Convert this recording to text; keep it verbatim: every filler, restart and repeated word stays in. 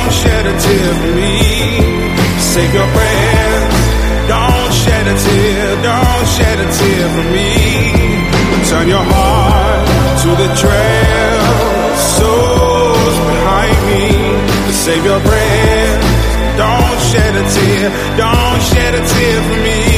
don't shed a tear for me. Save your prayers, don't shed a tear, don't shed a tear for me. Turn your heart to the trail, souls behind me. Save your prayers, don't shed a tear, don't shed a tear for me.